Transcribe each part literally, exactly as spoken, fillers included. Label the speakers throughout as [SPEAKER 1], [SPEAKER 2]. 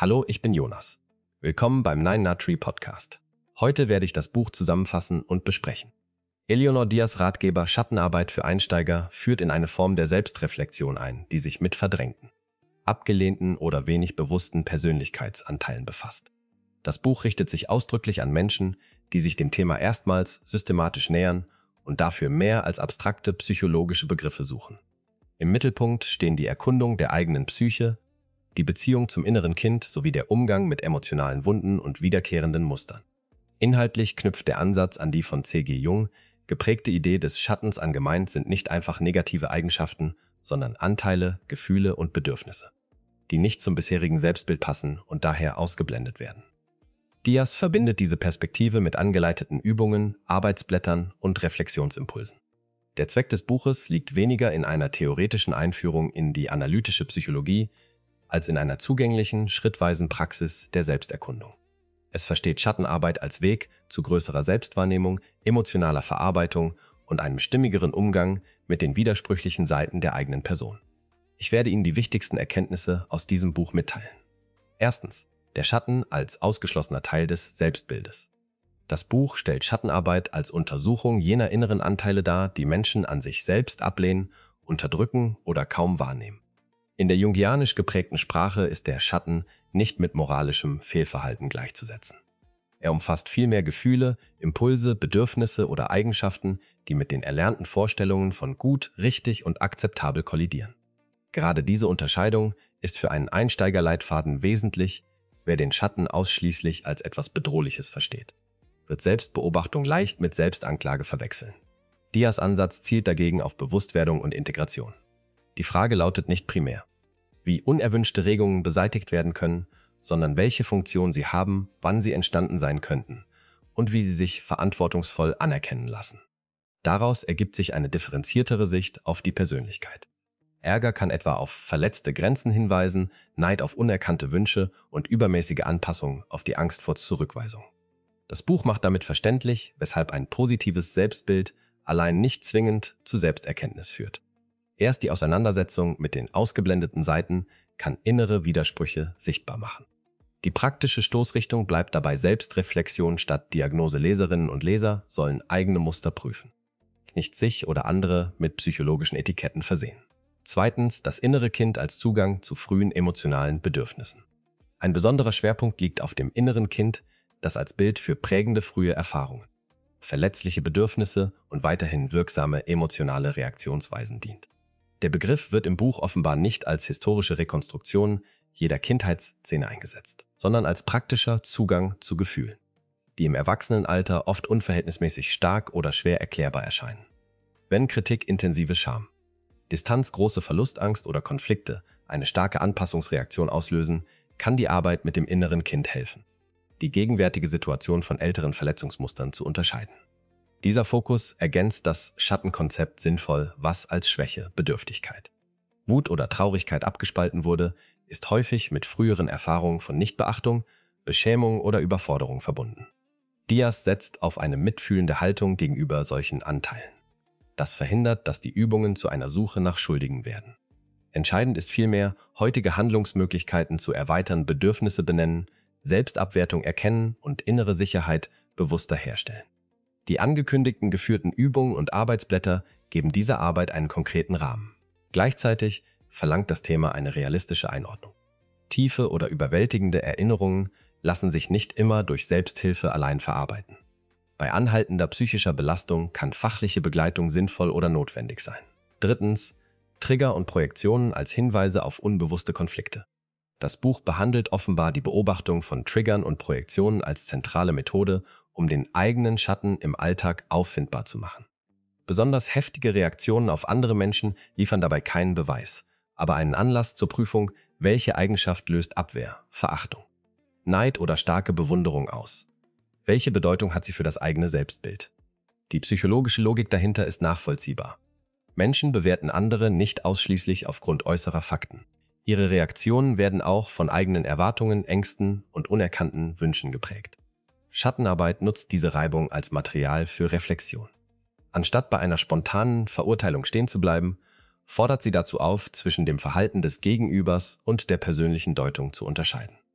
[SPEAKER 1] Hallo, ich bin Jonas. Willkommen beim Nine Nut Tree Podcast. Heute werde ich das Buch zusammenfassen und besprechen. Eleonore Diaz' Ratgeber Schattenarbeit für Einsteiger führt in eine Form der Selbstreflexion ein, die sich mit verdrängten, abgelehnten oder wenig bewussten Persönlichkeitsanteilen befasst. Das Buch richtet sich ausdrücklich an Menschen, die sich dem Thema erstmals systematisch nähern und dafür mehr als abstrakte psychologische Begriffe suchen. Im Mittelpunkt stehen die Erkundung der eigenen Psyche, die Beziehung zum inneren Kind sowie der Umgang mit emotionalen Wunden und wiederkehrenden Mustern. Inhaltlich knüpft der Ansatz an die von C G Jung geprägte Idee des Schattens an. Gemeint sind nicht einfach negative Eigenschaften, sondern Anteile, Gefühle und Bedürfnisse, die nicht zum bisherigen Selbstbild passen und daher ausgeblendet werden. Diaz verbindet diese Perspektive mit angeleiteten Übungen, Arbeitsblättern und Reflexionsimpulsen. Der Zweck des Buches liegt weniger in einer theoretischen Einführung in die analytische Psychologie, als in einer zugänglichen, schrittweisen Praxis der Selbsterkundung. Es versteht Schattenarbeit als Weg zu größerer Selbstwahrnehmung, emotionaler Verarbeitung und einem stimmigeren Umgang mit den widersprüchlichen Seiten der eigenen Person. Ich werde Ihnen die wichtigsten Erkenntnisse aus diesem Buch mitteilen. Erstens: Der Schatten als ausgeschlossener Teil des Selbstbildes. Das Buch stellt Schattenarbeit als Untersuchung jener inneren Anteile dar, die Menschen an sich selbst ablehnen, unterdrücken oder kaum wahrnehmen. In der jungianisch geprägten Sprache ist der Schatten nicht mit moralischem Fehlverhalten gleichzusetzen. Er umfasst vielmehr Gefühle, Impulse, Bedürfnisse oder Eigenschaften, die mit den erlernten Vorstellungen von gut, richtig und akzeptabel kollidieren. Gerade diese Unterscheidung ist für einen Einsteigerleitfaden wesentlich. Wer den Schatten ausschließlich als etwas Bedrohliches versteht, wird Selbstbeobachtung leicht mit Selbstanklage verwechseln. Diaz' Ansatz zielt dagegen auf Bewusstwerdung und Integration. Die Frage lautet nicht primär, wie unerwünschte Regungen beseitigt werden können, sondern welche Funktion sie haben, wann sie entstanden sein könnten und wie sie sich verantwortungsvoll anerkennen lassen. Daraus ergibt sich eine differenziertere Sicht auf die Persönlichkeit. Ärger kann etwa auf verletzte Grenzen hinweisen, Neid auf unerkannte Wünsche und übermäßige Anpassung auf die Angst vor Zurückweisung. Das Buch macht damit verständlich, weshalb ein positives Selbstbild allein nicht zwingend zu Selbsterkenntnis führt. Erst die Auseinandersetzung mit den ausgeblendeten Seiten kann innere Widersprüche sichtbar machen. Die praktische Stoßrichtung bleibt dabei Selbstreflexion statt Diagnose. Leserinnen und Leser sollen eigene Muster prüfen, nicht sich oder andere mit psychologischen Etiketten versehen. Zweitens: Das innere Kind als Zugang zu frühen emotionalen Bedürfnissen. Ein besonderer Schwerpunkt liegt auf dem inneren Kind, das als Bild für prägende frühe Erfahrungen, verletzliche Bedürfnisse und weiterhin wirksame emotionale Reaktionsweisen dient. Der Begriff wird im Buch offenbar nicht als historische Rekonstruktion jeder Kindheitsszene eingesetzt, sondern als praktischer Zugang zu Gefühlen, die im Erwachsenenalter oft unverhältnismäßig stark oder schwer erklärbar erscheinen. Wenn Kritik, intensive Scham, Distanz, große Verlustangst oder Konflikte eine starke Anpassungsreaktion auslösen, kann die Arbeit mit dem inneren Kind helfen, die gegenwärtige Situation von älteren Verletzungsmustern zu unterscheiden. Dieser Fokus ergänzt das Schattenkonzept sinnvoll, was als Schwäche, Bedürftigkeit, Wut oder Traurigkeit abgespalten wurde, ist häufig mit früheren Erfahrungen von Nichtbeachtung, Beschämung oder Überforderung verbunden. Diaz setzt auf eine mitfühlende Haltung gegenüber solchen Anteilen. Das verhindert, dass die Übungen zu einer Suche nach Schuldigen werden. Entscheidend ist vielmehr, heutige Handlungsmöglichkeiten zu erweitern, Bedürfnisse benennen, Selbstabwertung erkennen und innere Sicherheit bewusster herstellen. Die angekündigten geführten Übungen und Arbeitsblätter geben dieser Arbeit einen konkreten Rahmen. Gleichzeitig verlangt das Thema eine realistische Einordnung. Tiefe oder überwältigende Erinnerungen lassen sich nicht immer durch Selbsthilfe allein verarbeiten. Bei anhaltender psychischer Belastung kann fachliche Begleitung sinnvoll oder notwendig sein. Drittens: Trigger und Projektionen als Hinweise auf unbewusste Konflikte. Das Buch behandelt offenbar die Beobachtung von Triggern und Projektionen als zentrale Methode, um den eigenen Schatten im Alltag auffindbar zu machen. Besonders heftige Reaktionen auf andere Menschen liefern dabei keinen Beweis, aber einen Anlass zur Prüfung, welche Eigenschaft löst Abwehr, Verachtung, Neid oder starke Bewunderung aus. Welche Bedeutung hat sie für das eigene Selbstbild? Die psychologische Logik dahinter ist nachvollziehbar. Menschen bewerten andere nicht ausschließlich aufgrund äußerer Fakten. Ihre Reaktionen werden auch von eigenen Erwartungen, Ängsten und unerkannten Wünschen geprägt. Schattenarbeit nutzt diese Reibung als Material für Reflexion. Anstatt bei einer spontanen Verurteilung stehen zu bleiben, fordert sie dazu auf, zwischen dem Verhalten des Gegenübers und der persönlichen Deutung zu unterscheiden.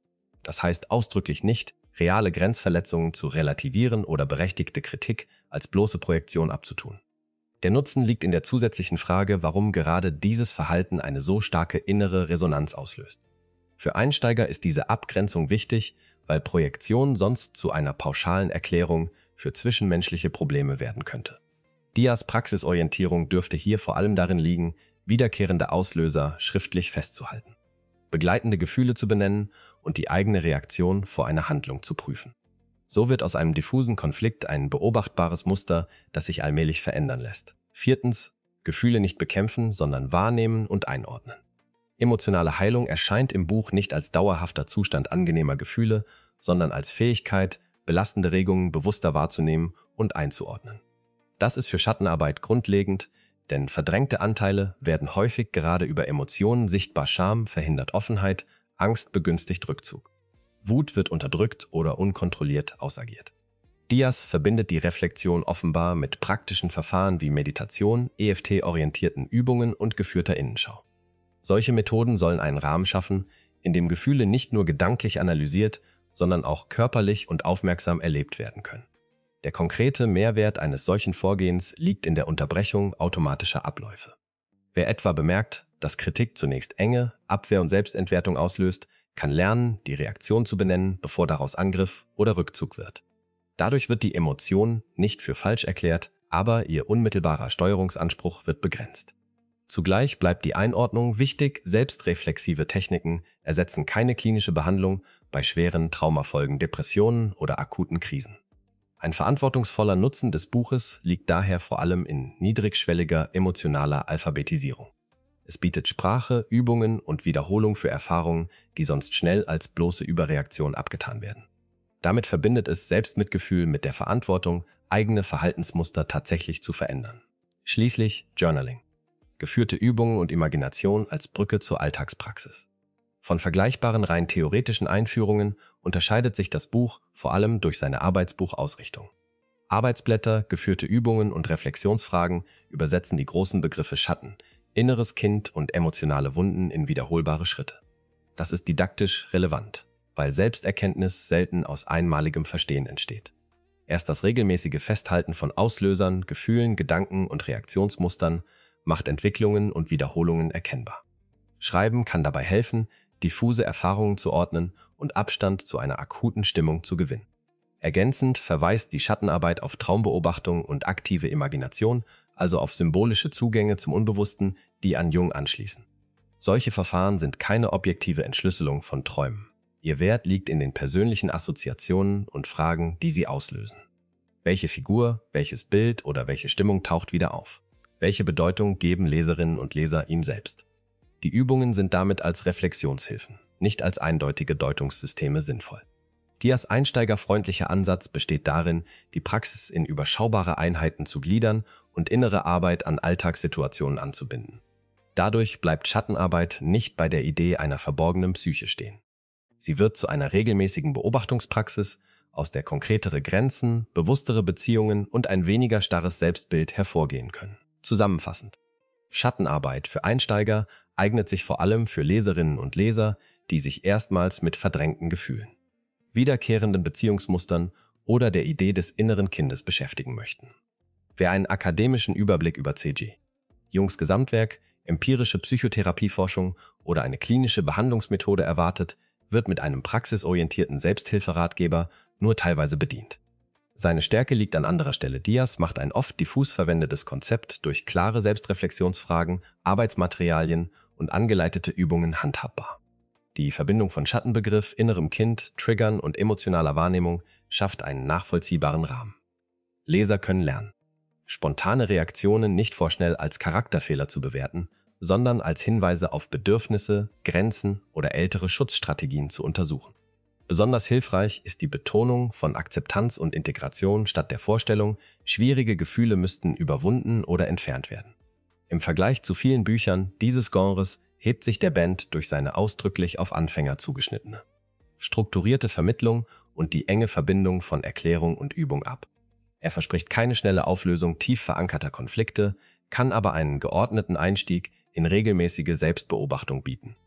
[SPEAKER 1] Das heißt ausdrücklich nicht, reale Grenzverletzungen zu relativieren oder berechtigte Kritik als bloße Projektion abzutun. Der Nutzen liegt in der zusätzlichen Frage, warum gerade dieses Verhalten eine so starke innere Resonanz auslöst. Für Einsteiger ist diese Abgrenzung wichtig, weil Projektion sonst zu einer pauschalen Erklärung für zwischenmenschliche Probleme werden könnte. Dias Praxisorientierung dürfte hier vor allem darin liegen, wiederkehrende Auslöser schriftlich festzuhalten, begleitende Gefühle zu benennen und die eigene Reaktion vor einer Handlung zu prüfen. So wird aus einem diffusen Konflikt ein beobachtbares Muster, das sich allmählich verändern lässt. Viertens, Gefühle nicht bekämpfen, sondern wahrnehmen und einordnen. Emotionale Heilung erscheint im Buch nicht als dauerhafter Zustand angenehmer Gefühle, sondern als Fähigkeit, belastende Regungen bewusster wahrzunehmen und einzuordnen. Das ist für Schattenarbeit grundlegend, denn verdrängte Anteile werden häufig gerade über Emotionen sichtbar. Scham verhindert Offenheit, Angst begünstigt Rückzug. Wut wird unterdrückt oder unkontrolliert ausagiert. Dias verbindet die Reflexion offenbar mit praktischen Verfahren wie Meditation, E F T-orientierten Übungen und geführter Innenschau. Solche Methoden sollen einen Rahmen schaffen, in dem Gefühle nicht nur gedanklich analysiert, sondern auch körperlich und aufmerksam erlebt werden können. Der konkrete Mehrwert eines solchen Vorgehens liegt in der Unterbrechung automatischer Abläufe. Wer etwa bemerkt, dass Kritik zunächst Enge, Abwehr und Selbstentwertung auslöst, kann lernen, die Reaktion zu benennen, bevor daraus Angriff oder Rückzug wird. Dadurch wird die Emotion nicht für falsch erklärt, aber ihr unmittelbarer Steuerungsanspruch wird begrenzt. Zugleich bleibt die Einordnung wichtig, selbstreflexive Techniken ersetzen keine klinische Behandlung bei schweren Traumafolgen, Depressionen oder akuten Krisen. Ein verantwortungsvoller Nutzen des Buches liegt daher vor allem in niedrigschwelliger emotionaler Alphabetisierung. Es bietet Sprache, Übungen und Wiederholung für Erfahrungen, die sonst schnell als bloße Überreaktion abgetan werden. Damit verbindet es Selbstmitgefühl mit der Verantwortung, eigene Verhaltensmuster tatsächlich zu verändern. Schließlich Journaling. Geführte Übungen und Imagination als Brücke zur Alltagspraxis. Von vergleichbaren rein theoretischen Einführungen unterscheidet sich das Buch vor allem durch seine Arbeitsbuchausrichtung. Arbeitsblätter, geführte Übungen und Reflexionsfragen übersetzen die großen Begriffe Schatten, inneres Kind und emotionale Wunden in wiederholbare Schritte. Das ist didaktisch relevant, weil Selbsterkenntnis selten aus einmaligem Verstehen entsteht. Erst das regelmäßige Festhalten von Auslösern, Gefühlen, Gedanken und Reaktionsmustern macht Entwicklungen und Wiederholungen erkennbar. Schreiben kann dabei helfen, diffuse Erfahrungen zu ordnen und Abstand zu einer akuten Stimmung zu gewinnen. Ergänzend verweist die Schattenarbeit auf Traumbeobachtung und aktive Imagination, also auf symbolische Zugänge zum Unbewussten, die an Jung anschließen. Solche Verfahren sind keine objektive Entschlüsselung von Träumen. Ihr Wert liegt in den persönlichen Assoziationen und Fragen, die sie auslösen. Welche Figur, welches Bild oder welche Stimmung taucht wieder auf? Welche Bedeutung geben Leserinnen und Leser ihm selbst? Die Übungen sind damit als Reflexionshilfen, nicht als eindeutige Deutungssysteme sinnvoll. Dias einsteigerfreundlicher Ansatz besteht darin, die Praxis in überschaubare Einheiten zu gliedern und innere Arbeit an Alltagssituationen anzubinden. Dadurch bleibt Schattenarbeit nicht bei der Idee einer verborgenen Psyche stehen. Sie wird zu einer regelmäßigen Beobachtungspraxis, aus der konkretere Grenzen, bewusstere Beziehungen und ein weniger starres Selbstbild hervorgehen können. Zusammenfassend: Schattenarbeit für Einsteiger eignet sich vor allem für Leserinnen und Leser, die sich erstmals mit verdrängten Gefühlen, wiederkehrenden Beziehungsmustern oder der Idee des inneren Kindes beschäftigen möchten. Wer einen akademischen Überblick über C G, Jungs Gesamtwerk, empirische Psychotherapieforschung oder eine klinische Behandlungsmethode erwartet, wird mit einem praxisorientierten Selbsthilferatgeber nur teilweise bedient. Seine Stärke liegt an anderer Stelle. Dias macht ein oft diffus verwendetes Konzept durch klare Selbstreflexionsfragen, Arbeitsmaterialien und angeleitete Übungen handhabbar. Die Verbindung von Schattenbegriff, innerem Kind, Triggern und emotionaler Wahrnehmung schafft einen nachvollziehbaren Rahmen. Leser können lernen, spontane Reaktionen nicht vorschnell als Charakterfehler zu bewerten, sondern als Hinweise auf Bedürfnisse, Grenzen oder ältere Schutzstrategien zu untersuchen. Besonders hilfreich ist die Betonung von Akzeptanz und Integration statt der Vorstellung, schwierige Gefühle müssten überwunden oder entfernt werden. Im Vergleich zu vielen Büchern dieses Genres hebt sich der Band durch seine ausdrücklich auf Anfänger zugeschnittene, strukturierte Vermittlung und die enge Verbindung von Erklärung und Übung ab. Er verspricht keine schnelle Auflösung tief verankerter Konflikte, kann aber einen geordneten Einstieg in regelmäßige Selbstbeobachtung bieten.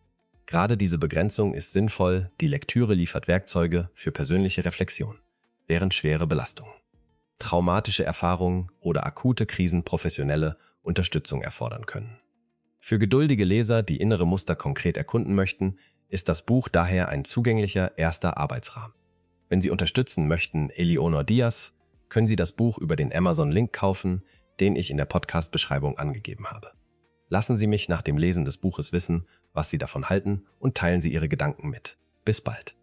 [SPEAKER 1] Gerade diese Begrenzung ist sinnvoll, die Lektüre liefert Werkzeuge für persönliche Reflexion, während schwere Belastungen, traumatische Erfahrungen oder akute Krisen professionelle Unterstützung erfordern können. Für geduldige Leser, die innere Muster konkret erkunden möchten, ist das Buch daher ein zugänglicher erster Arbeitsrahmen. Wenn Sie unterstützen möchten, Eleonor Diaz, können Sie das Buch über den Amazon-Link kaufen, den ich in der Podcast-Beschreibung angegeben habe. Lassen Sie mich nach dem Lesen des Buches wissen, was Sie davon halten, und teilen Sie Ihre Gedanken mit. Bis bald.